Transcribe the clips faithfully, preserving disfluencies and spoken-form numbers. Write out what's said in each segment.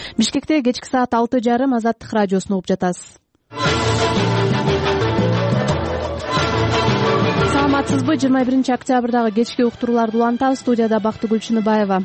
Бишкекте кечки саат алты жарым Азаттык радиосун угуп жатасыз. Саламатсызбы? жыйырма биринчи октябрдагы кечки уктурууларды улантабыз. Студияда Бактыгүл Чыныбаева.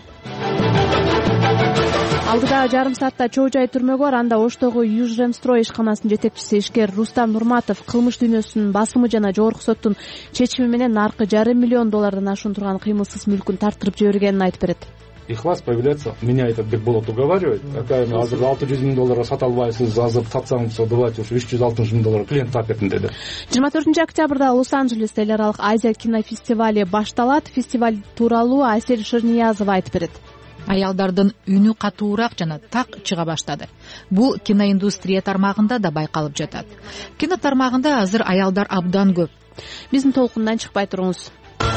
Алдыдагы жарым саатта чоо жай түрмөгө бар. Анда Оштогу Южремстрой ишканасынын жетекчиси ишкер Рустам Нурматов кылмыш дүйнөсүнүн басымы жана жогорку соттун чечими менен наркы жарым миллион доллардан ашуун турган кыймылсыз мүлкүн тартырып жибергенин айтып берет. Их вас появляется, меня этот Бекболот уговаривает, такая азыр алты жүз миң долларга сата албайсыз, азыр сатсаңыз давайте уж үч жүз алтымыш миң доллар клиент тапетин деди. жыйырма төртүнчү октябрда Лос-Анджелесте эл аралык Азия кинофестивали башталат. Фестиваль тууралуу Асель Шырниязова айтып берет. Аялдардын үнү катуураак жана так чыга баштады. Бул киноиндустрия тармагында да байкалып жатат. Кино тармагында азыр аялдар абдан көп. Биздин толкундан чыкпай туруңуз.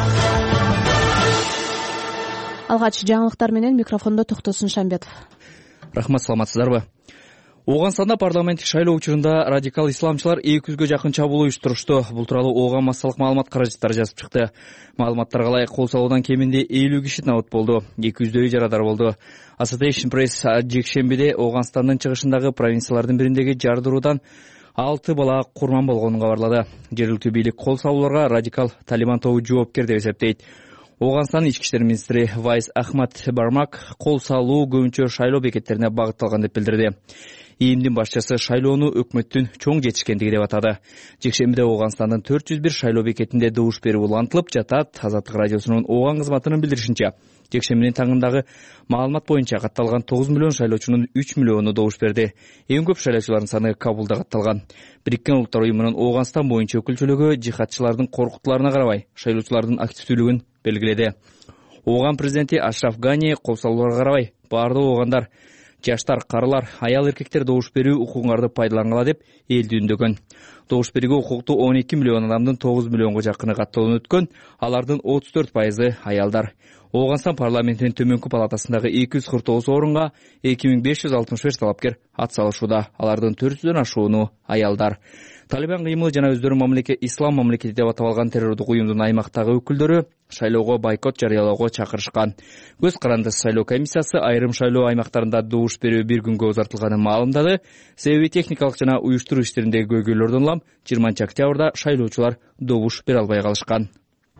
Алгач жаңылыктар менен микрофондо Токтосун Шамбетов. Рахмат, саламатсыздарбы? Ооганстанда парламенттик шайлоо учурунда радикал исламчылар эки жүзгө жакын чабуул уюштурушту. Бул тууралуу Ооган массалык маалымат каражаттары жазып чыкты. Маалыматтарга ылайык кол салуудан кеминде элүү киши набыт болду. эки жүздөй жарадар болду. Association Press жекшембиде Ооганстандын чыгышындагы провинциялардын бириндеги жардыруудан алты бала курман болгонун кабарлады. Жергиликтүү бийлик кол салууларга радикал Талибан тобу жоопкер деп эсептейт. Ооганстандын ички иштер министри Вайс Ахмад Бармак кол салуу көбүнчө шайлоо бекеттерине багытталган деп билдирди. ИИМдин башчысы шайлоону өкмөттүн чоң жетишкендиги деп атады. Жекшембиде Ооганстандын төрт жүз бир шайлоо бекетинде добуш берүү улантылып жатат. Азаттык радиосунун Ооган кызматынын билдиришинче, жекшембинин таңындагы маалымат боюнча катталган тогуз миллион шайлоочунун үч миллиону добуш берди. Эң көп шайлоочулардын саны Кабулда катталган. Бириккен Улуттар уюмунун Ооганстан боюнча өкүлчүлүгү жихадчылардын коркутууларына карабай шайлоочулардын активдүүлүгүн белгиледи. Ооган президенти Ашраф Гани кол салууларга карабай баардык оогандар, жаштар, карылар, аял эркектер добуш берүү укугуңарды пайдалангыла деп элди үндөгөн. Добуш берүүгө укуктуу он эки миллион адамдын тогуз миллионго жакыны катталууну өткөн, алардын отуз төрт пайызы аялдар. Ооганстан парламентинин төмөнкү палатасындагы эки жүз кырк тогуз орунга эки миң беш жүз алтымыш беш талапкер ат салышууда. Алардын төрт жүздөн ашууну аялдар. Талибан кыймылы жана өздөрүн мамлекет ислам мамлекети деп аталган террордук уюмдун аймактагы өкүлдөрү шайлоого бойкот жарыялоого чакырышкан. Көз карандысыз шайлоо комиссиясы айрым шайлоо аймактарында добуш берүү бир күнгө узартылганын маалымдады. Себеби техникалык жана уюштуруу иштериндеги көйгөйлөрдөн улам жыйырманчы октябрда шайлоочулар добуш бере албай калышкан.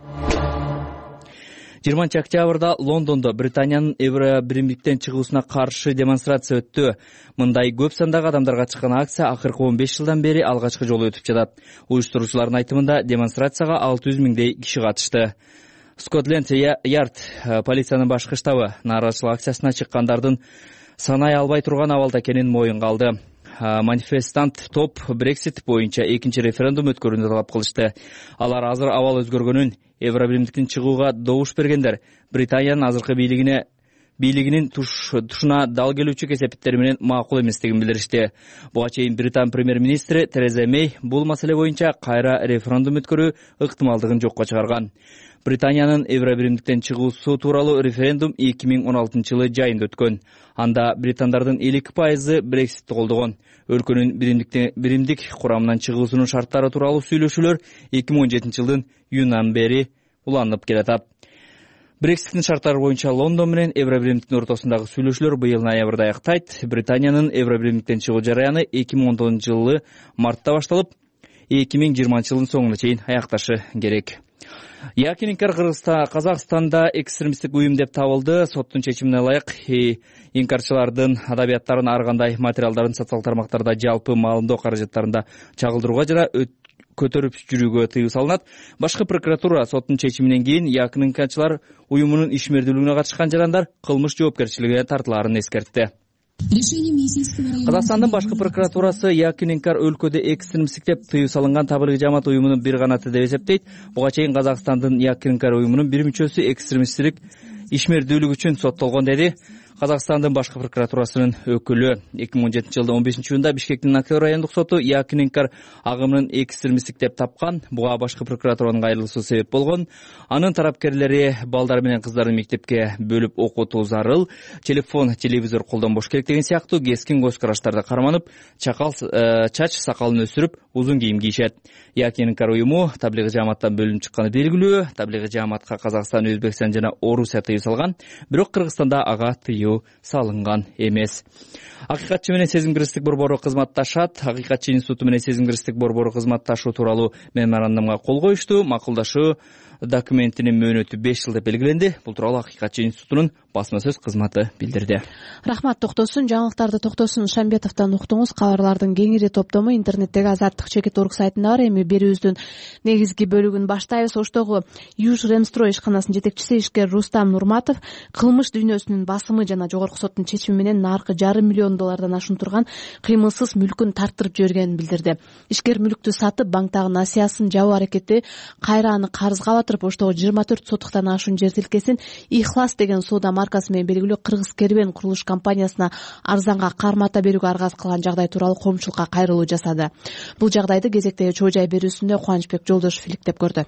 жыйырманчы октябрда Лондондо Британиянын Евро биримдиктен чыгуусуна каршы демонстрация өттү. Мындай көп сандагы адамдарга чыккан акция акыркы он беш жылдан бери алгачкы жолу өтүп жатат. Уюштуруучулардын айтымында демонстрацияга алты жүз миңдей киши катышты. Скотленд Ярд полициянын башкы штабы нааразычылык акциясына чыккандардын санай албай турган абалда экенин моюнга алды. Манифестант топ Брексит боюнча экинчи референдум өткөрүүнү талап кылышты. Алар азыр абал өзгөргөнүн, Евро биримдиктен чыгууга добуш бергендер Британиянын азыркы бийлигине бийлигинин тушуна дал келүүчү кесепеттери менен макул эместигин билдиришти. Буга чейин Британ премьер-министри Тереза Мэй бул маселе боюнча кайра референдум өткөрүү ыктымалдыгын жокко чыгарган. Британиянын Евро биримдиктен чыгуусу тууралуу референдум эки миң он алтынчы жылы жайында өткөн. Анда британдардын элүү эки пайызы Брекситти колдогон. Өлкөнүн биримдик курамынан чыгуусунун шарттары тууралуу сүйлөшүүлөр эки миң он жетинчи жылдын июнунан бери уланып келатат. Брекситтин шарттары боюнча Лондон менен Евро биримдиктин ортосундагы сүйлөшүүлөр быйыл ноябрда аяктайт. Британиянын Евро биримдиктен чыгуу жараяны эки миң он тогузунчу жылы мартта башталып, эки миң жыйырманчы жылдын соңуна чейин аякташы керек. Якин Инкар Казакстанда экстремисттик уюм деп табылды. Соттун чечимине ылайык инкарчылардын адабияттарын ар кандай материалдарын социалдык тармактарда жалпы маалымдоо каражаттарында чагылдырууга жана көтөрүп жүрүүгө тыюу салынат. Башкы прокуратура соттун чечиминен кийин Якин Инкарчылар уюмунун ишмердүүлүгүнө катышкан жарандар кылмыш жоопкерчилигине тартылаарын эскертти. Казакстандын башкы прокуратурасы Якин Инкар өлкөдө экстремисттик деп тыюу салынган таблиги жамаат уюмунун бир канаты деп эсептейт. Буга чейин Казакстандын Якин Инкар уюмунун бир мүчөсү экстремисттик ишмердүүлүк үчүн соттолгон деди Казакстандын башкы прокуратурасынын өкүлү. эки миң он жетинчи жылдын он бешинчи июнда Бишкектин Актер райондук соту Якин Инкар агымын экстремисттик деп тапкан. Буга башкы прокуратуранын кайрылуусу себеп болгон. Анын тарапкерлери балдар менен кыздарды мектепке бөлүп окутуу зарыл, телефон, телевизор колдонбош керек деген сыяктуу кескин көз караштарды карманып, чакал чач сакалын өсүрүп, узун кийим кийишет. Якин Инкар уюму таблиги жааматтан бөлүнүп чыкканы белгилүү. Таблиги жааматка Казакстан, Өзбекстан жана Орусия тыюу салган. Бирок Кыргызстанда ага тыюу тыюу салынган эмес. Акыйкатчы менен сезимгерчилик борбору кызматташат. Акыйкатчы институту менен сезимгерчилик борбору кызматташуу тууралуу меморандумга кол коюшту. Макулдашуу документинин мөөнөтү беш жыл деп белгиленди. Бул тууралуу Акыйкатчы институтунун басма сөз кызматы билдирди. Рахмат Токтосун. Жаңылыктарды Токтосун Шамбетовдон уктуңуз. Кабарлардын кеңири топтому интернеттеги азаттык чекит орг сайтында бар. Эми берүүбүздүн негизги бөлүгүн баштайбыз. Оштогу Южремстрой ишканасынын жетекчиси ишкер Рустам Нурматов кылмыш дүйнөсүнүн басымы жана жогорку соттун чечими менен наркы жарым миллион доллардан ашуун турган кыймылсыз мүлкүн тарттырып жибергенин билдирди. Ишкер мүлктү сатып, банктагы насыясын жабуу аракети кайра аны карызга батырып, оштогу жыйырма төрт сотуктан ашуун жер тилкесин Ихлас деген соода маркасы менен белгилүү Кыргыз Кербен курулуш компаниясына арзанга кармата берүүгө аргасыз кылган жагдай тууралуу коомчулукка кайрылуу жасады. Бул жагдайды кезектеги чоо жай берүүсүндө Кубанычбек Жолдошов иликтеп көрдү.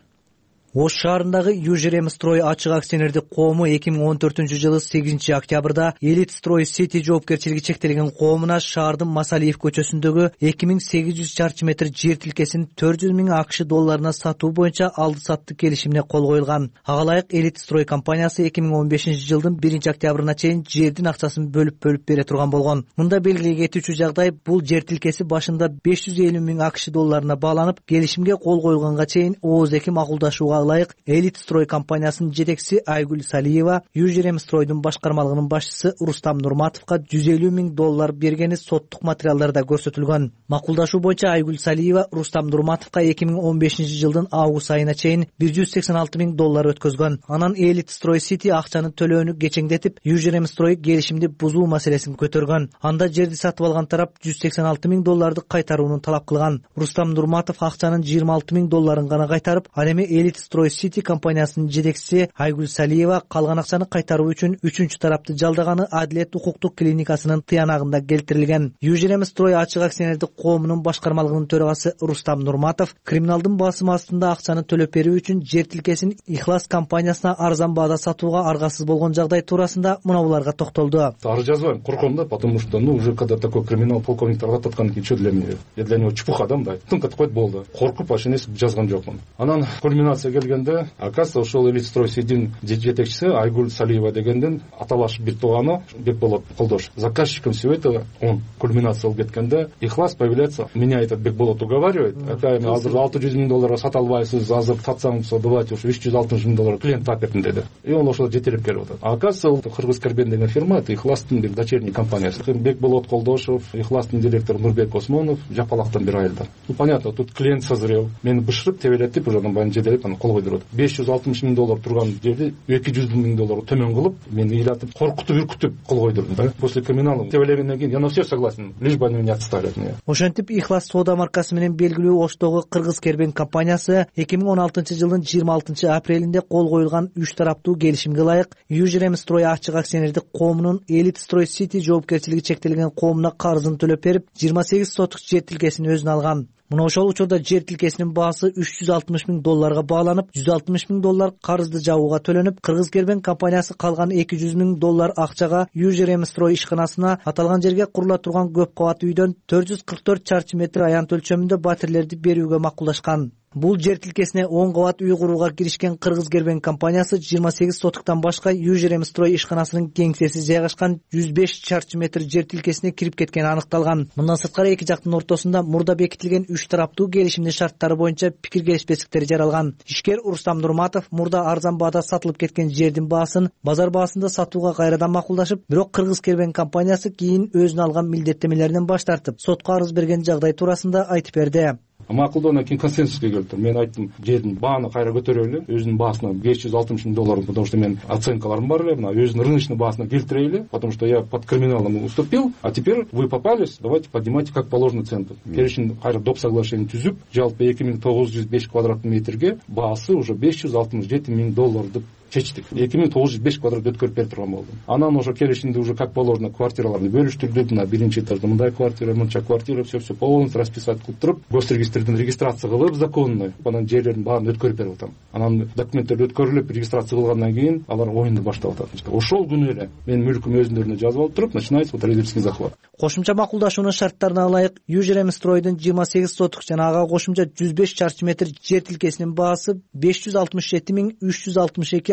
Ош шаарындагы Южремстрой ачык акционердик коому эки миң он төртүнчү жылы сегизинчи октябрда Элит Строй Сити жоопкерчилиги чектелген коомуна шаардын Масалиев көчөсүндөгү эки миң сегиз жүз чарчы метр жер тилкесин төрт жүз миң акш долларына сатуу боюнча алды саттык келишимине кол коюлган. Ага ылайык Элит Строй компаниясы эки миң он бешинчи жылдын биринчи октябрына чейин жердин акчасын бөлүп-бөлүп бере турган болгон. Мында белгилей кетүүчү жагдай, бул жер тилкеси башында беш жүз элүү миң акш долларына бааланып, келишимге кол коюлганга чейин ооз эки макулдашууга ылайык Элит Строй компаниясынын жетекчиси Айгүл Салиева Южремстройдун башкармалыгынын башчысы Рустам Нурматовго жүз элүү миң доллар бергени соттук материалдарда көрсөтүлгөн. Макулдашуу боюнча Айгүл Салиева Рустам Нурматовго эки миң он бешинчи жылдын август айына чейин бир жүз сексен алты миң доллар өткөзгөн. Анан Элит Строй Сити акчаны төлөөнү кечеңдетип, Южремстрой келишимди бузуу маселесин көтөргөн. Анда жерди сатып алган тарап жүз сексен алты миң долларды кайтарууну талап кылган. Рустам Нурматов акчанын жыйырма алты миң долларын гана кайтарып, ал эми Элит Строй Сити компаниясынын жетекчиси Айгүл Салиева калган акчаны кайтаруу үчүн үчүнчү тарапты жалдаганы Адилет укуктук клиникасынын тыянагында келтирилген. Южремстрой ачык акционердик коомунун башкармалыгынын төрагасы Рустам Нурматов криминалдын басымы астында акчаны төлөп берүү үчүн жер тилкесин Ихлас компаниясына арзан баада сатууга аргасыз болгон жагдай туурасында мына буларга токтолду. Ар жазбайм, корком да, потому что ну уже когда такой криминал полковниктер ататкан кийин что для меня? Я для него чепуха да, мындай. Тынк этип койду болду. Коркуп ачын эсип жазган жокмун. Анан кульминация келгенде, оказывается, ошол Элит Строй Ситинин жетекчиси Айгүл Салиева дегенден аталаш бир тууганы Бекболот Колдош. Заказчиком всего этого он. Кульминация болуп кеткенде Ихлас появляется. Меня этот Бекболот уговаривает. Ака эми азыр алты жүз миң долларга сата албайсыз, азыр сатсаңыз, давайте уж үч жүз алтымыш миң доллар клиент таптым деди. И он ошол жетелеп келип атат. А оказывается, Кыргыз Кербен деген фирма это Ихластын бир дочерний компаниясы. Бекболот Колдошов, Ихластын директору Нурбек Осмонов, жапалактан бир айылдар. Ну понятно, тут клиент созрел. Мени бышырып, тебелетип, уже баягы жетелеп аны кол койдуруп. беш жүз алтымыш миң доллар турган жерди эки жүз миң доллар төмөн кылып, мени ыйлатып, коркутуп, үркүтүп кол койдурду да. После криминала тебелегенден кийин я на все согласен, лишь бы они меня отстали от меня. Ошентип Ихлас соода маркасы менен белгилүү Оштогу Кыргыз Кербен компаниясы эки миң он алтынчы жылдын жыйырма алтынчы апрелинде кол коюлган үч тараптуу келишимге ылайык Южремстрой ачык акционердик коомунун Элит Строй Сити жоопкерчилиги чектелген коомуна карызын төлөп берип, жыйырма сегиз сотук жер тилкесин өзүнө алган. Мына ошол учурда жер тилкесинин баасы үч жүз алтымыш миң долларга бааланып, жүз алтымыш миң доллар карызды жабууга төлөнүп, Кыргыз Кербен компаниясы калган эки жүз миң доллар акчага Южремстрой ишканасына аталган жерге курула турган көп кабат үйдөн төрт жүз кырк төрт чарчы метр аянт өлчөмүндө батирлерди берүүгө макулдашкан. Бул жер тилкесине он кабат үй курууга киришкен Кыргыз Кербен компаниясы жыйырма сегиз сотуктан башка Южремстрой ишканасынын кеңсеси жайгашкан жүз беш чарчы метр жер тилкесине кирип кеткени аныкталган. Мындан сырткары эки жактын ортосунда мурда бекитилген үч тараптуу келишимдин шарттары боюнча пикир келишпестиктер жаралган. Ишкер Рустам Нурматов мурда арзан баада сатылып кеткен жердин баасын базар баасында сатууга кайрадан макулдашып, бирок Кыргыз Кербен компаниясы кийин өзүнө алган милдеттемелеринен баш тартып, сотко арыз берген жагдай туурасында айтып берди. Макулдоонан кийин консенсуске келиптир. Мен айттым, жердин бааны кайра көтөрөлү, өзүнүн баасына беш жүз алтымыш миң доллар, потому что мен оценкаларым бар эле, мына өзүнүн рыночный баасына келтирели, потому что я под криминалом уступил, а теперь вы попались, давайте поднимайте как положено центр. Перечень кайра доп соглашение түзүп, жалпы эки миң тогуз жүз беш квадратный метрге баасы уже беш жүз алтымыш жети миң доллар деп чечтик. эки миң тогуз жүз беш квадрат өткөрүп берип турган болду. Анан ошо келишимди уже как положено квартираларды бөлүштүрдүк. Мына биринчи этажда мындай квартира, мынча квартира, все все полностью расписать кылып туруп, госрегистрден регистрация кылып законно, анан жерлердин баарын өткөрүп берип атам. Анан документтер өткөрүлүп, регистрация кылгандан кийин алар оюнду баштап атат. Ошол күнү эле менин мүлкүм өзүндөрүнө жазып алып туруп, начинается вот родительский захват. Кошумча макулдашуунун шарттарына ылайык Южремстройдун жыйырма сегиз сотук жана ага кошумча жүз беш чарчы метр жер тилкесинин баасы беш жүз алтымыш жети миң үч жүз алтымыш эки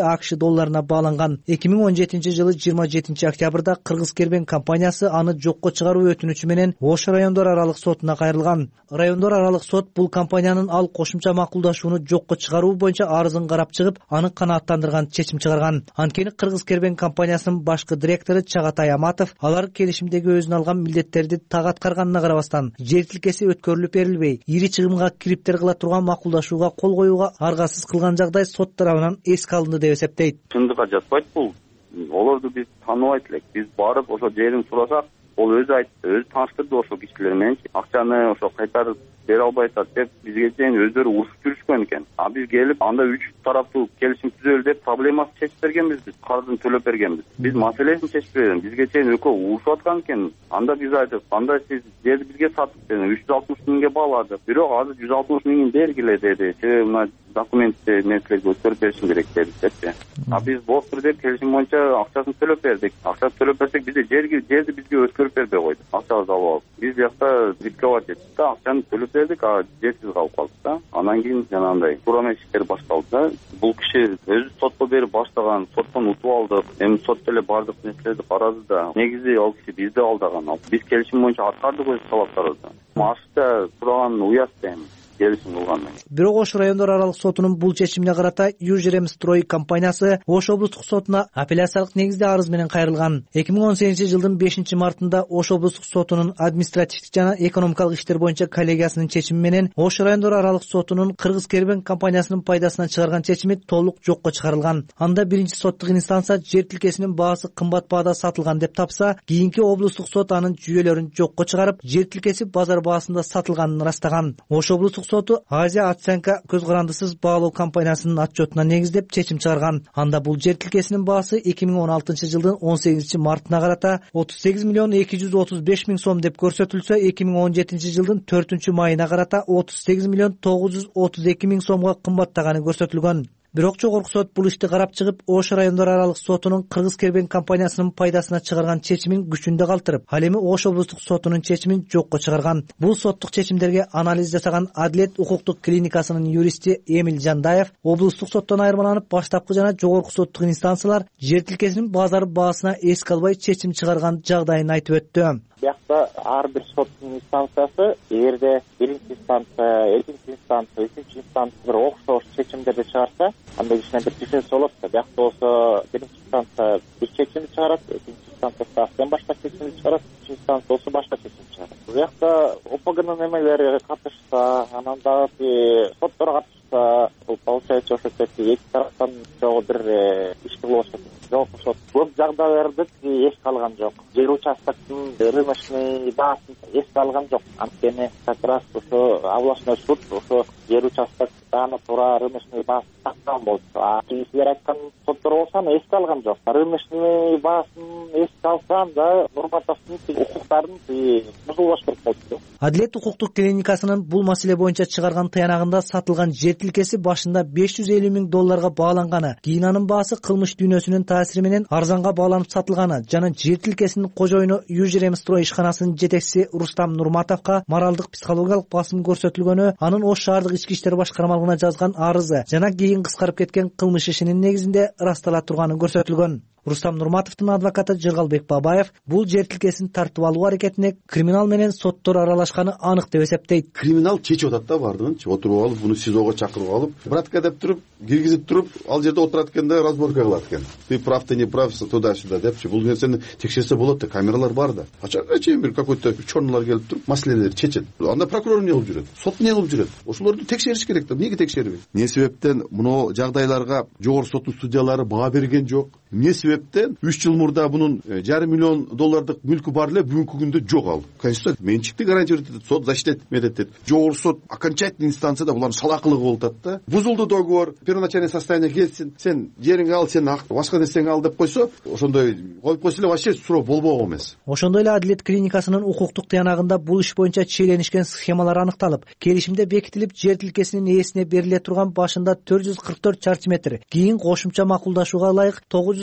акш долларына бааланган. эки миң он жетинчи жылы жыйырма жетинчи октябрда Кыргыз Кербен компаниясы аны жокко чыгаруу өтүнүчү менен Ош райондор аралык сотуна кайрылган. Райондор аралык сот бул компаниянын ал кошумча макулдашууну жокко чыгаруу боюнча арызын карап чыгып, аны канааттандырган чечим чыгарган. Анткени Кыргыз Кербен компаниясынын башкы директору Чагатай Аматов алар келишимдеги өзүнө алган милдеттерди так аткарганына карабастан жер тилкеси өткөрүлүп берилбей, ири чыгымга кириптер кыла турган макулдашууга кол коюуга аргасыз кылган жагдай сот тарабынан эске алынды деп эсептейт. Чындыкка жатпайт бул. Олорду биз тааныбайт элек. Биз барып ошо жерин сурасак, ол өзү айтты, өзү тааныштырды ошол кишилер менен. Акчаны ошо кайтарып бере албай атат деп бизге чейин өздөрү урушуп жүрүшкөн экен. А биз келип анда үч тараптуу келишим түзөлү деп проблемасын чечип бергенбиз, биз карызын төлөп бергенбиз. Биз маселесин чечип бергенбиз. Бизге чейин экөө урушуп аткан экен. Анда биз айттык, анда сиз жерди бизге сатып бериңиз, үч жүз алтымыш миңге бааладык. Бирок азыр жүз алтымыш миңин бергиле деди. Себеби мына документти нерселерди өткөрүп беришим керек деди депчи. А биз болуптур деп келишим боюнча акчасын төлөп бердик. Акчаны төлөп берсек бизде жерди жерди бизге өткөрүп бербей койду. Акчабызды алып алып. Биз жакта рисковать эттик да, акчаны төлөп бердик, а жерсиз калып калдык да. Анан кийин жанагындай сурама иштер башталды да. Бул киши өзү сотко берип баштаган, соттон утуп алдык. Эми сот деле бардык нерселерди карады да. Негизи ал киши бизди алдаган. Биз келишим боюнча аткардык өз талаптарыбызды. Ашыкча сураган уят эми. Бирок Ош райондор аралык сотунун бул чечимине карата Южремстрой компаниясы Ош облустук сотуна апелляциялык негизде арыз менен кайрылган. эки миң он сегизинчи жылдын бешинчи мартында Ош облустук сотунун административдик жана экономикалык иштер боюнча коллегиясынын чечими менен Ош райондор аралык сотунун Кыргыз Кербен компаниясынын пайдасына чыгарган чечими толук жокко чыгарылган. Анда биринчи соттук инстанция жер тилкесинин баасы кымбат баада сатылган деп тапса, кийинки облустук сот анын жүйөлөрүн жокко чыгарып, жер тилкеси базар баасында сатылганын ырастаган. Ош облустук соту Азия оценка көз карандысыз баалоо компаниясынын отчетуна негиздеп чечим чыгарган. Анда бул жер тилкесинин баасы эки миң он алтынчы жылдын он сегизинчи мартына карата отуз сегиз миллион эки жүз отуз беш миң сом деп көрсөтүлсө, эки миң он жетинчи жылдын төртүнчү майына карата отуз сегиз миллион тогуз жүз отуз эки миң сомго кымбаттаганы көрсөтүлгөн. Бирок жогорку сот бул ишти карап чыгып, Ош райондор аралык сотунун Кыргыз Кербен компаниясынын пайдасына чыгарган чечимин күчүндө калтырып, ал эми Ош облустук сотунун чечимин жокко чыгарган. Бул соттук чечимдерге анализ жасаган Адилет укуктук клиникасынын юристи Эмил Жандаев облустук соттон айырмаланып, баштапкы жана жогорку соттук инстанциялар жер тилкесинин базар баасына эске албай чечим чыгарган жагдайын айтып өттү. Биякта ар бир соттун инстанциясы эгерде биринчи инстанция, экинчи инстанция, үчүнчү инстанция бир окшош чечимдерди чыгарса, анда кичине бир дифференс болот да. Биякта болсо биринчи инстанция бир чечимди чыгарат, экинчи инстанция абдан башка чечимди чыгарат, үчүнчү инстанция болсо башка чечим чыгарат. Биякта ОПГнын эмелери катышса, анан дагы соттор катышса, бул получается ошо эки тараптан жогу бир ишти болот. Жогорку сот көп жагдайларды эске алган жок. Жер участоктун рыночный баасын эске алган жок. Анткени как раз ошо областной суд ошо жер участоктаны туура рыночный баасын тактаган болчу. А силер айткан соттор болсо аны эске алган жок. Рыночный баасын эске алса анда Нурматовдун укуктарын бузулбаш керек болчу. Адилет укуктук клиникасынын бул маселе боюнча чыгарган таянагында сатылган жер тилкеси башында беш жүз элүү миң долларга бааланганы, кийин анын баасы кылмыш дүйнөсүнүн таасири менен арзанга бааланып сатылганы жана жер тилкесинин кожоюну Южремстрой ишканасынын жетекчиси Рустам Нурматовго моралдык психологиялык басым көрсөтүлгөнү, анын Ош шаардык ички иштер башкармалыгына жазган арызы жана кийин кыскарып кеткен кылмыш ишинин негизинде ырастала турганы көрсөтүлгөн. Рустам Нурматовдун адвокаты Жыргалбек Бабаев бул жер тилкесин тартып алуу аракетине криминал менен соттор аралашканы анык деп эсептейт. Криминал чечип атат да бардыгын, отуруп алып, буну СИЗОго чакырып алып, братка деп туруп, киргизип туруп, ал жерде отурат экен да разборка кылат экен. Ты прав, ты не прав, туда-сюда депчи. Бул нерсени текшерсе болот да, камералар бар да. Ачарга чейин бир какой-то чорнолор келип туруп, маселелерди чечет. Анда прокурор эмне кылып жүрөт? Сот эмне кылып жүрөт? Ошолорду текшериш керек да. Эмнеге текшербейт? Эмне себептен муну жагдайларга жогорку соттун судьялары баа берген жок? Эмне себептен үч жыл мурда бунун жарым миллион доллардык мүлкү бар эле бүгүнкү күндө жок ал. Конституция менчикти гарантирует этет, сот защита этет. Жогорку сот окончательный инстанцияда булардын салакылыгы болуп атат да. Бузулду договор, первоначальное состояние келсин, сен жериңди ал, сен башка нерсеңи ал деп койсо, ошондой коюп койсо эле вообще суроо болбок эмес. Ошондой эле Адилет клиникасынын укуктук таянагында бул иш боюнча чиеленишкен схемалар аныкталып, келишимде бекитилип, жер тилкесинин ээсине бериле турган башында төрт жүз кырк төрт чарчы метр, кийин кошумча макулдашууга ылайык тогуз жүз алты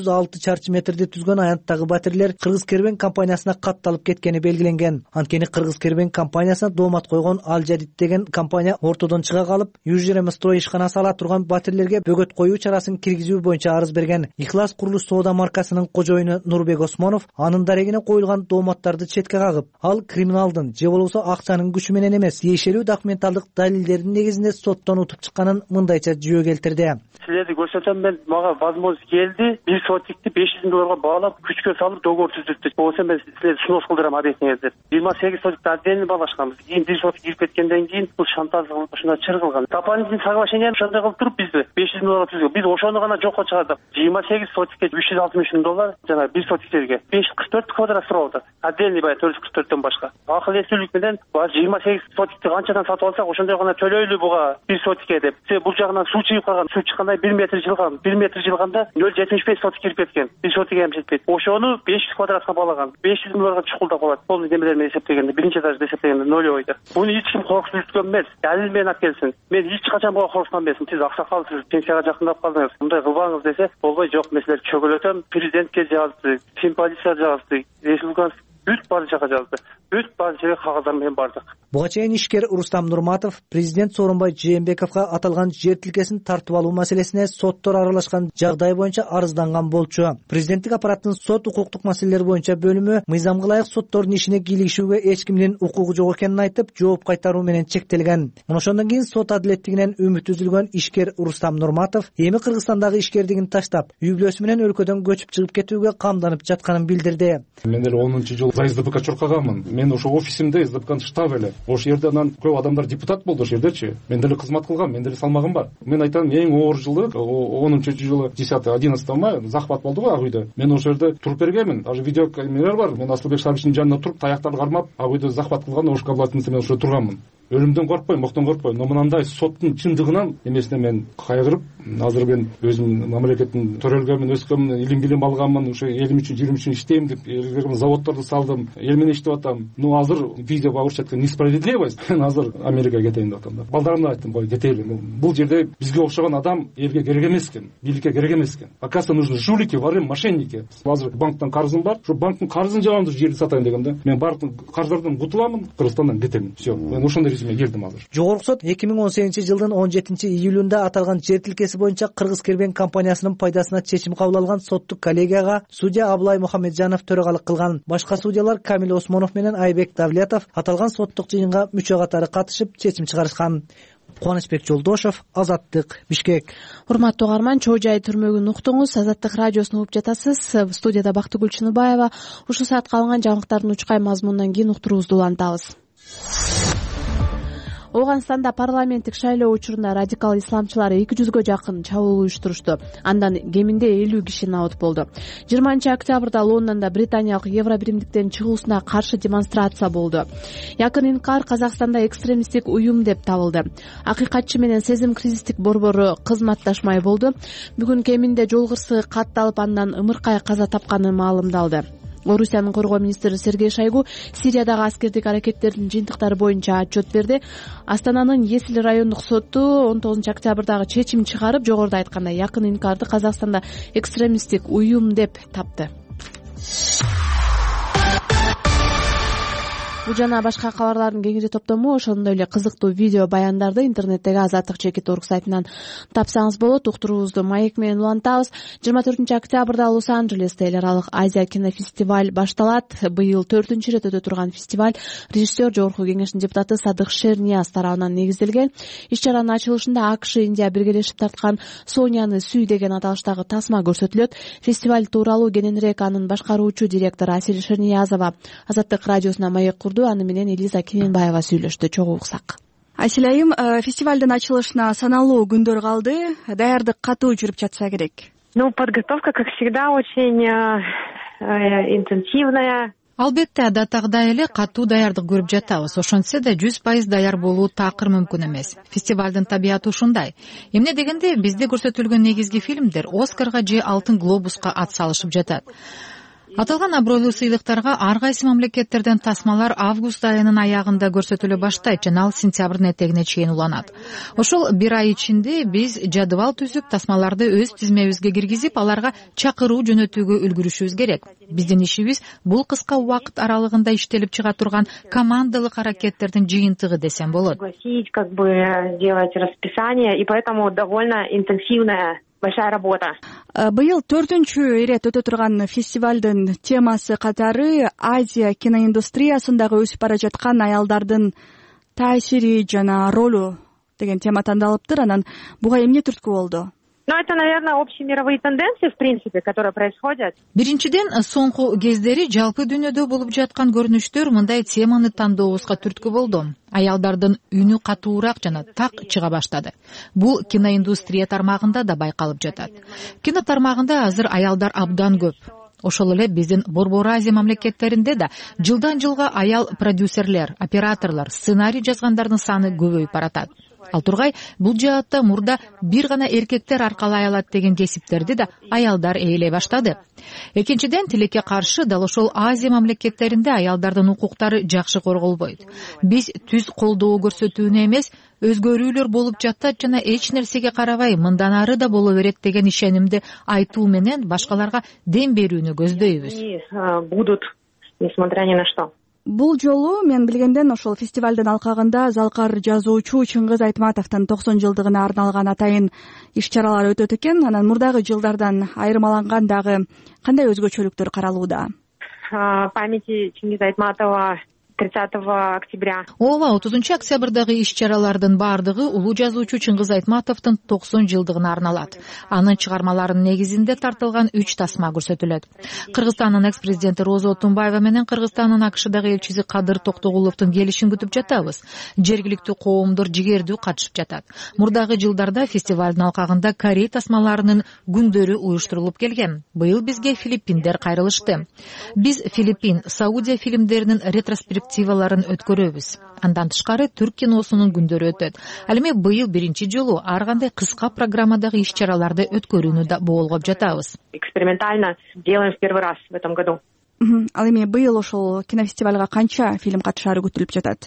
чарчы метрди түзгөн аянттагы батирлер Кыргыз Кербен компаниясына катталып кеткени белгиленген. Анткени Кыргыз Кербен компаниясына доомат койгон Ал Жадид деген компания ортодон чыга калып, Южремстрой ишканасы ала турган батирлерге бөгөт коюу чарасын киргизүү боюнча арыз берген. Ихлас курулуш соода маркасынын кожоюну Нурбек Осмонов анын дарегине коюлган дооматтарды четке кагып, ал криминалдын же болбосо акчанын күчү менен эмес, тиешелүү документалдык далилдердин негизинде соттон утуп чыкканын мындайча жүйө келтирди. Силерди көрсөтөм, мен мага возможность келди, бир сотикти беш жүз миң долларга баалап, күчкө салып договор түздүрдүк. Болсо мен силерди сунуш кылдырам объяснениеңиздер. жыйырма сегиз сотикти отдельно баалашканбыз. Кийин бир сотик кирип кеткенден кийин бул шантаж кылып, ушундай чыр кылган. Дополнительный соглашение ошондой кылып туруп бизди беш жүз миң долларга түзгөн. Биз ошону гана жокко чыгардык. жыйырма сегиз сотикке үч жүз алтымыш миң доллар, жана бир сотиктерге беш жүз кырк төрт квадрат сурап атат. Отдельный баягы төрт жүз кырк төрттөн башка. Акыл эстүүлүк менен баягы жыйырма сегиз сотикти канчадан сатып алсак, ошондой гана төлөйлү буга бир сотикке деп. Се бул жагынан суу чыгып калган, суу чыккандай бир метр жылган. бир метр жылганда нөл жетимиш беш сотик кирип кеткен. бир сотик эми жетпейт. Ошону беш жүз квадратка баалаган. беш жүз миң долларга чукулдап калат. Полный немелер менен эсептегенде, биринчи этажды эсептегенде нолевой деп. Буну эч ким коркуп жүргөн эмес. Далил менен алып келсин. Мен эч качан буга коркутмам эмесмин. Сиз аксакалсыз, пенсияга жакындап калдыңыз. Мындай кылбаңыз десе, болбой, жок, мен силерди чөгөлөтөм. Президентке жазды, симпатия жазды, республиканский бүт баары жака жазды. Бүт баары жерге кагаздар менен бардык. Буга чейин ишкер Рустам Нурматов президент Сооронбай Жээнбековго аталган жер тилкесин тартып алуу маселесине соттор аралашкан жагдай боюнча арызданган болчу. Президенттик аппараттын сот укуктук маселелер боюнча бөлүмү мыйзамга ылайык соттордун ишине кийлигишүүгө эч кимдин укугу жок экенин айтып, жооп кайтаруу менен чектелген. Мына ошондон кийин сот адилеттигинен үмүт үзүлгөн ишкер Рустам Нурматов эми Кыргызстандагы ишкерлигин таштап, үй бүлөсү менен өлкөдөн көчүп чыгып кетүүгө камданып жатканын билдирди. Мен деле онунчу жыл за СДПК чуркаганмын. Мен ошо офисимде СДПКнын штабы эле. Ошол жерде анан көп адамдар депутат болду ошол жердечи. Мен деле кызмат кылгам, мен деле салмагым бар. Мен айтам, эң оор жылы онунчу жылы десятый одиннадцатый май захват болду го ак үйдө. Мен ошол жерде туруп бергенмин. Даже видеокамералар бар. Мен Асылбек Шабичтин жанында туруп, таяктарды кармап, ак үйдө захват кылган ошко областында мен ошо турганмын. Өлүмдөн коркпойм, моктон коркпойм. Но мынандай соттун чындыгынан эмесине мен кайгырып, азыр мен өзүм мамлекеттин төрөлгөнмүн, өскөнмүн, илим билим алганмын, ошо элим үчүн, журум үчүн иштейм деп, элдерим заводдорду салдым, эл менен иштеп атам. Ну азыр видеого орусча айтканда несправедливость. Мен азыр Америкага кетейин деп атам да. Балдарымдан айттым, кой кетели. Бул жерде бизге окшогон адам элге керек эмес экен, бийликке керек эмес экен. Оказывается, нужны жулики, воры, мошенники. Азыр банктан карызым бар, ошо банктын карызын жабам деп жерди сатайын дегенде, мен бардык карыздардан кутуламын, Кыргызстандан кетемин. Всё. Мен ошондой резюме келдим азыр. Жогорку сот эки миң он сегизинчи жылдын он жетинчи июлунда аталган жер тилкеси боюнча Кыргыз Кербен компаниясынын пайдасына чечим кабыл алган соттук коллегияга судья Абылай Мухаммеджанов төрагалык кылган. Башка судьялар Камил Осмонов менен Айбек Давлетов аталган соттук жыйынга мүчө катары катышып чечим чыгарышкан. Кубанычбек Жолдошов, Азаттык, Бишкек. Урматтуу угарман, Чоо Жай түрмөгүн уктуңуз. Азаттык радиосун угуп жатасыз. Студияда Бактыгүл Чыныбаева. Ушул саатка алынган жаңылыктардын учкай мазмунунан кийин уктуруубузду улантабыз. Ооганстанда парламенттик шайлоо учурунда радикал исламчылар эки жүзгө жакын чабуул уюштурушту. Андан кеминде элүү киши набыт болду. жыйырманчы октябрда Лондондо британиялык Евробиримдиктен чыгуусуна каршы демонстрация болду. Якын инкар Казакстанда экстремисттик уюм деп табылды. Акыйкатчы менен сезим кризистик борбору кызматташмай болду. Бүгүн кеминде жол кырсыгы катталып, андан ымыркай каза тапканы маалымдалды. Орусиянын коргоо министри Сергей Шойгу Сириядагы аскердик аракеттердин жыйынтыктары боюнча отчет берди. Астананын Есил райондук соту он тогузунчу октябрдагы чечим чыгарып, жогоруда айткандай, якын инкарды Казакстанда экстремисттик уюм деп тапты. Бул жана башка кабарлардын кеңири топтому, ошондой эле кызыктуу видео баяндарды интернеттеги азаттык чекит орг сайтынан тапсаңыз болот. Уктуруубузду маек менен улантабыз. жыйырма төртүнчү октябрда Лос-Анджелесте эл аралык Азия кинофестиваль башталат. Быйыл төртүнчү ирет өтө турган фестиваль режиссер Жогорку кеңештин депутаты Садык Шернияз тарабынан негизделген. Иш-чаранын ачылышында АКШ Индия биргелешип тарткан Соняны сүй деген аталыштагы тасма көрсөтүлөт. Фестиваль тууралуу кененирээк анын башкаруучу директору Асил Шерниязова Азаттык радиосуна маек курду. Аны менен Элиза Кененбаева сүйлөштү. Чогуу уксак. Асил айым, фестивалдын ачылышына саналуу күндөр калды. Даярдык катуу жүрүп жатса керек. Ну, подготовка, как всегда, очень интенсивная. Албетте, адаттагыдай эле катуу даярдык көрүп жатабыз. Ошентсе да жүз пайыз даяр болуу такыр мүмкүн эмес. Фестивалдын табияты ушундай. Эмне дегенде, бизде көрсөтүлгөн негизги фильмдер Оскарга же Алтын глобуска ат салышып жатат. аталган абройлуу сыйлыктарга ар кайсы мамлекеттерден тасмалар август айынын аягында көрсөтүлө баштайт жана ал сентябрдын этегине чейин уланат. Ошол бир ай ичинде биз жадыбал түзүп, тасмаларды өз тизмебизге киргизип, аларга чакыруу жөнөтүүгө үлгүрүшүбүз керек. Биздин ишибиз бул кыска убакыт аралыгында иштелип чыга турган командалык аракеттердин жыйынтыгы десем болот. Как бы сделать расписание, и поэтому довольно интенсивная большая работа. Быйыл төртүнчү ирет өтө турган фестивалдын темасы катары Азия киноиндустриясындагы өсүп бара жаткан аялдардын таасири жана ролу деген тема тандалыптыр. Анан буга эмне түрткү болду? Ну, это, наверное, общемировые тенденции, в принципе, которые происходят. Биринчиден, соңку кездери жалпы дүйнөдө болуп жаткан көрүнүштөр мындай теманы тандообузга түрткү болду. Аялдардын үнү катуураак жана так чыга баштады. Бул киноиндустрия тармагында да байкалып жатат. Кино тармагында азыр аялдар абдан көп. Ошол эле биздин Борбор Азия мамлекеттеринде да жылдан жылга аял продюсерлер, операторлор, сценарий жазгандардын саны көбөйүп баратат. Ал тургай бул жаатта мурда бир гана эркектер аркалай алат деген кесиптерди да аялдар ээлей баштады. Экинчиден, тилекке каршы дал ошол Азия мамлекеттеринде аялдардын укуктары жакшы корголбойт. Биз түз колдоо көрсөтүүнү эмес, өзгөрүүлөр болуп жатат жана эч нерсеге карабай мындан ары да боло берет деген ишенимди айтуу менен башкаларга дем берүүнү көздөйбүз. Будут, несмотря ни на что. Бул жолу мен билгенден ошол фестивалдын алкагында залкар жазуучу Чыңгыз Айтматовдун токсон жылдыгына арналган атайын иш-чаралар өтөт экен. Анан мурдагы жылдардан айырмаланган дагы кандай өзгөчөлүктөр каралууда? Памяти Чингиза Айтматова тридцатого октября. Ооба, отузунчу октябрдагы иш-чаралардын баардыгы улуу жазуучу Чыңгыз Айтматовдун токсон жылдыгына арналат. Анын чыгармаларынын негизинде тартылган үч тасма көрсөтүлөт. Кыргызстандын экс-президенти Роза Отунбаева менен Кыргызстандын АКШдагы элчиси Кадыр Токтогуловдун келишин күтүп жатабыз. Жергиликтүү коомдор жигердүү катышып жатат. Мурдагы жылдарда фестивалдын алкагында Корей тасмаларынын күндөрү уюштурулуп келген. Быйыл бизге Филиппиндер кайрылышты. Биз Филиппин, Саудия фильмдеринин ретроспективаларын өткөрөбүз. Андан тышкары түрк киносунун күндөрү өтөт. Ал эми быйыл биринчи жолу ар кандай кыска программадагы иш-чараларды өткөрүүнү да боолгоп жатабыз. Экспериментально делаем в первый раз в этом году. Ал эми быйыл ошол кинофестивалга канча фильм катышаары күтүлүп жатат?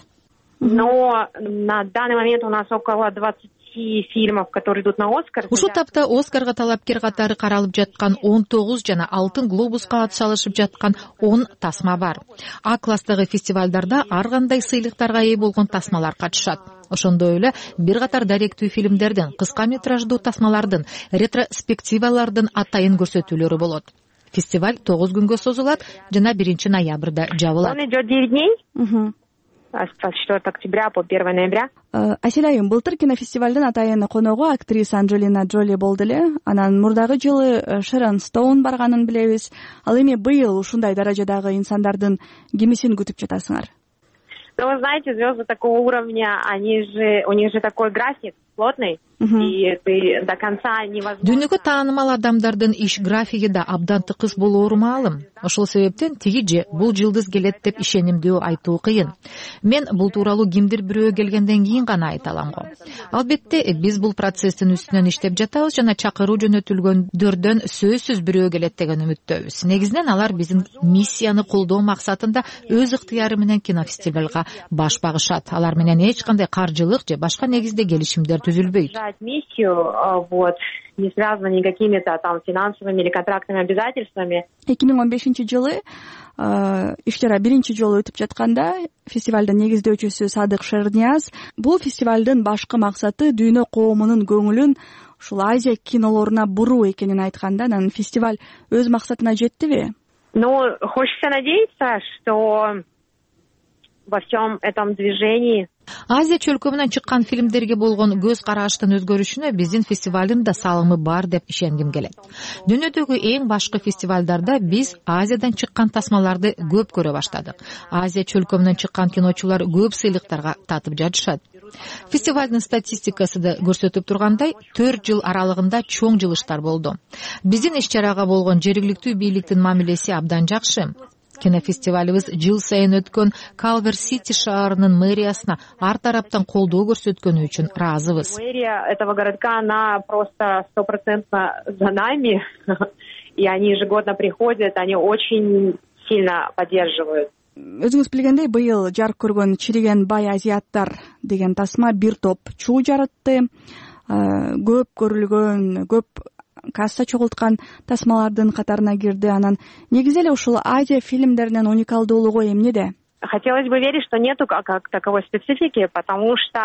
Но на данный момент у нас около двадцати фильмов, которые идут на Оскар. Ушул тапта Оскарга талапкер катары каралып жаткан он тогуз жана Алтын глобуска ат салышып жаткан он тасма бар. А класстагы фестивалдарда ар кандай сыйлыктарга ээ болгон тасмалар катышат. Ошондой эле бир катар даректүү фильмдердин, кыска метраждуу тасмалардын, ретроспективалардын атайын көрсөтүүлөрү болот. Фестиваль тогуз күнгө созулат жана биринчи ноябрда жабылат. Он идет девять дней. С четвёртого октября по первого ноября. Асель айым, былтыр кинофестивалдын атайын коногу актриса Анджелина Джоли болду эле. Анан мурдагы жылы Шерон Стоун барганын билебиз. Ал эми быйыл ушундай даражадагы инсандардын кимисин күтүп жатасыңар? Ну, вы знаете, звезды такого уровня, они же, у них же такой график плотный, и ты до конца невозможно. Дүйнөгө таанымал адамдардын иш графиги да абдан тыкыз болоору маалым. Ошол себептен тиги же бул жылдыз келет деп ишенимдүү айтуу кыйын. Мен бул тууралуу кимдир бирөө келгенден кийин гана айта алам го. Албетте биз бул процесстин үстүнөн иштеп жатабыз жана чакыруу жөнөтүлгөндөрдөн сөзсүз бирөө келет деген үмүттөбүз. Негизинен алар биздин миссияны колдоо максатында өз ыктыяры менен кинофестивалга баш багышат. Алар менен эч кандай каржылык же башка негизде келишимдер түзүлбөйт. Миссию, вот, не связано никакими там финансовыми или контрактными обязательствами. эки миң он бешинчи жылы иш-чара биринчи жолу өтүп жатканда фестивалдын негиздөөчүсү Садык Шернияз бул фестивалдын башкы максаты дүйнө коомунун көңүлүн ушул Азия кинолоруна буруу экенин айтканда, анан фестиваль өз максатына жеттиби? Ну, хочется надеяться, что во всем этом движении Азия чөлкөмүнөн чыккан фильмдерге болгон көз караштын өзгөрүшүнө биздин фестивалдын да салымы бар деп ишенгим келет. Дүйнөдөгү эң башкы фестивалдарда биз Азиядан чыккан тасмаларды көп көрө баштадык. Азия чөлкөмүнөн чыккан киночулар көп сыйлыктарга татып жатышат. Фестивалдын статистикасы да көрсөтүп тургандай, төрт жыл аралыгында чоң жылыштар болду. Биздин иш-чарага болгон жергиликтүү бийликтин мамилеси абдан жакшы. Кинофестивалыбыз жыл сайын өткөн Калвер-Сити шаарынын мэриясына ар тараптан колдоо көрсөткөнү үчүн ыраазыбыз. Мэрия этого городка, она просто стопроцентно за нами. и они ежегодно приходят, они очень сильно поддерживают. Өзүңүз билгендей, быйыл жарык көргөн «Чириген бай азиаттар» деген тасма бир топ чуу жаратты. Көп көрүлгөн, көп касса чогулткан тасмалардын катарына кирди. Анан негизи эле ушул Азия фильмдеринин уникалдуулугу эмнеде? Хотелось бы верить, что нету как таковой специфики, потому что...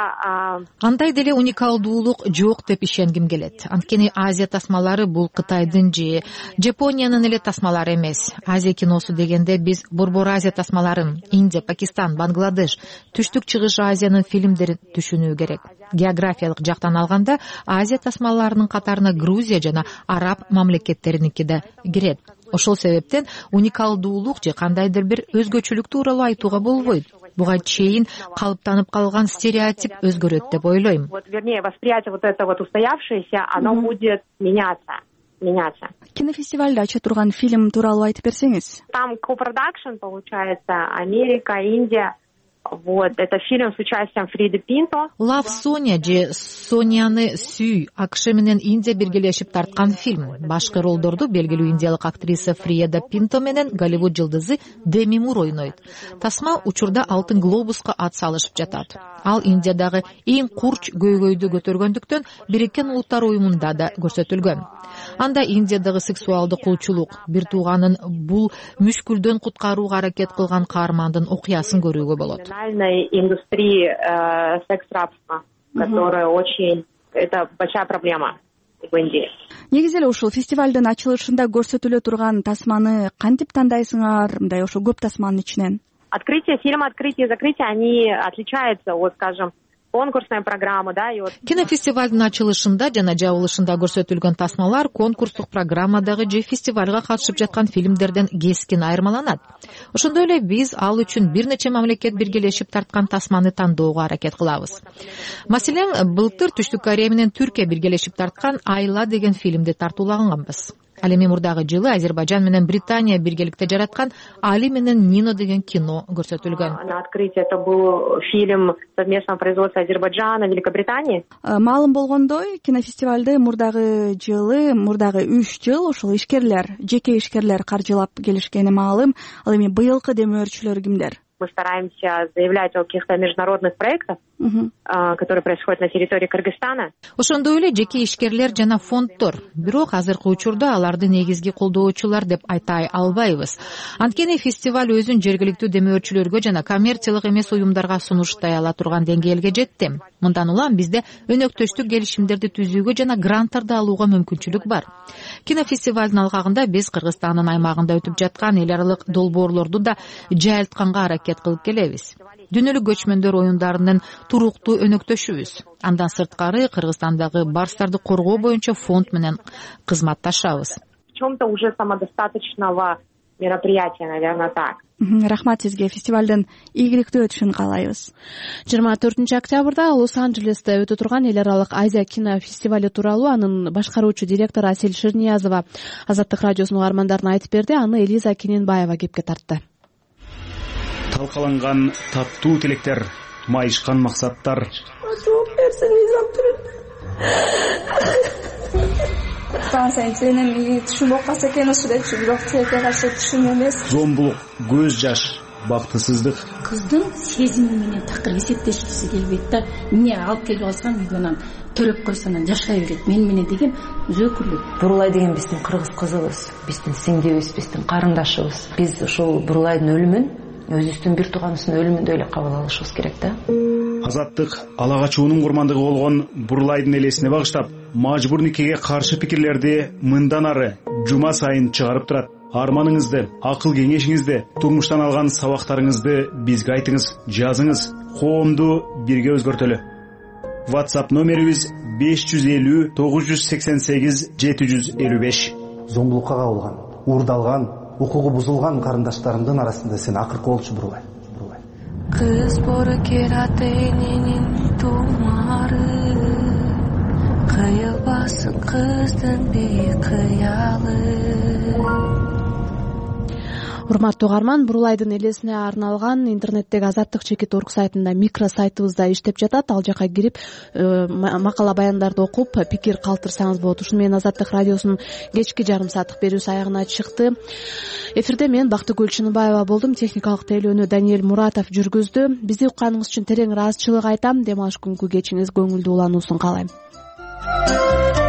Андай деле уникалдуулук жок деп ишенгим келет. Анткени Азия тасмалары бул Кытайдын же Жапониянын эле тасмалары эмес. Азия киносу дегенде биз Борбор Азия тасмаларын, Индия, Пакистан, Бангладеш, Түштүк Чыгыш Азиянын фильмдерин түшүнүү керек. Географиялык жактан алганда Азия тасмаларынын катарына Грузия жана араб мамлекеттериники да кирет. Ошол себептен уникалдуулук же кандайдыр бир өзгөчөлүк тууралуу айтууга болбойт. Буга чейин калыптанып калган стереотип өзгөрөт деп ойлойм. Вот, вернее, восприятие вот это вот устоявшееся, оно будет меняться. меняться. Кинофестивальда ача турган фильм тууралуу айтып берсеңиз. Там копродакшн получается, Америка, Индия. Вот, это фильм с участием Фриды Пинто. Лав Соня же Соняны сүй АКШ менен Индия биргелешип тарткан фильм. Башкы ролдорду белгилүү индиялык актриса Фрида Пинто менен Голливуд жылдызы Деми Мур ойнойт. Тасма учурда Алтын глобуска ат салышып жатат. Ал Индиядагы эң курч көйгөйдү көтөргөндүктөн Бириккен Улуттар уюмунда да көрсөтүлгөн. Анда Индиядагы сексуалдык кулчулук, бир тууганын бул мүшкүлдөн куткарууга аракет кылган каармандын окуясын көрүүгө болот. Индустрии э, секс-рабства, которая очень... Это большая проблема в Индии. Негизи эле ушул фестивалдын ачылышында көрсөтүлө турган тасманы кантип тандайсыңар? Мындай ошо көп тасманын ичинен. Открытие фильма, открытие и закрытие, они отличаются от, скажем, конкурсная программа, да, и вот... Кинофестивалдын ачылышында жана жабылышында көрсөтүлгөн тасмалар конкурстук программадагы же фестивалга катышып жаткан фильмдерден кескин айырмаланат. Ошондой эле биз ал үчүн бир нече мамлекет биргелешип тарткан тасманы тандоого аракет кылабыз. Маселен, былтыр Түштүк Корея менен Түркия биргелешип тарткан Айла деген фильмди тартуулаганбыз. Ал эми мурдагы жылы Азербайжан менен Британия биргеликте жараткан Али менен Нино деген кино көрсөтүлгөн. На открытие это был фильм совместного производства Азербайджана, Великобритании. Маалым болгондой, кинофестивалды мурдагы жылы, мурдагы үч жыл ошол ишкерлер, жеке ишкерлер каржылап келишкени маалым. Ал эми быйылкы демөөрчүлөр кимдер? Мы стараемся заявлять о каких-то международных проектах, uh-huh. которые происходят на территории Кыргызстана. Ошондой эле жеке ишкерлер жана фонддор. Бирок азыркы учурда аларды негизги колдоочулар деп айта албайбыз. Анткени фестиваль өзүн жергиликтүү демөөрчүлөргө жана коммерциялык эмес уюмдарга сунуштай ала турган деңгээлге жетти. Мындан улам бизде өнөктөштүк келишимдерди түзүүгө жана гранттарды алууга мүмкүнчүлүк бар. Кинофестивалдын алкагында биз Кыргызстандын аймагында өтүп жаткан эл аралык долбоорлорду да жайылтканга аракет кылып келебиз. Дүйнөлүк көчмөндөр оюндарынын туруктуу өнөктөшүбүз. Андан сырткары Кыргызстандагы барстарды коргоо боюнча фонд менен кызматташабыз. В чем-то уже самодостаточного мероприятия, наверное, так. Рахмат сизге. Фестивалдын ийгиликтүү өтүшүн каалайбыз. жыйырма төртүнчү октябрда Лос-Анджелесте өтө турган эл аралык Азия кинофестивали тууралуу анын башкаруучу директору Асель Ширниязова Азаттык радиосунун угармандарына айтып берди. Аны Элиза Кененбаева кепке тартты. Талкаланган таттуу тилектер, майышкан максаттар. Жооп берсең Франция сенен түшүнүп калса экен ушул депчи, бирок тилекке каршы түшүн эмес. Зомбулук, көз жаш, бактысыздык. Кыздын сезими менен такыр эсептешкиси келбейт да. Эмне алып келип алсам үйдөн төлөп койсоң жашай берет мен менен деген өзөкүлүк. Бурулай деген биздин кыргыз кызыбыз, биздин сиңдибиз, биздин карындашыбыз. Биз ушул Бурулайдын өлүмүн өзүбүздүн бир тууганыбыздын өлүмүндөй эле кабыл алышыбыз керек да. Азаттык ала качуунун курмандыгы болгон Бурулайдын элесине багыштап, мажбур никеге каршы пикирлерди мындан ары жума сайын чыгарып турат. Арманыңызды, акыл кеңешиңизди, турмуштан алган сабактарыңызды бизге айтыңыз, жазыңыз. Коомду бирге өзгөртөлү. WhatsApp номерибиз беш жүз элүү тогуз жүз сексен сегиз жети жүз элүү беш. Зомбулукка кабылган, уурдалган, укугу бузулган карындаштарымдын арасында сен акыркы болчу Бурулай. Кыз боркерат эненин тумары, кыйылбасын кыздын бейкыялы. урматтуу угарман, Бурулайдын элесине арналган интернеттеги азаттык чекит орг сайтында микро сайтыбызда иштеп жатат. Ал жака кирип макала баяндарды окуп пикир калтырсаңыз болот. Ушуну менен Азаттык радиосунун кечки жарым сааттык берүүсү аягына чыкты. Эфирде мен Бактыгүл Чыныбаева болдум. Техникалык тейлөөнү Даниэль Муратов жүргүздү. Бизди укканыңыз үчүн терең ыраазычылык айтам. Дем алыш күнгү кечиңиз көңүлдүү улануусун каалайм.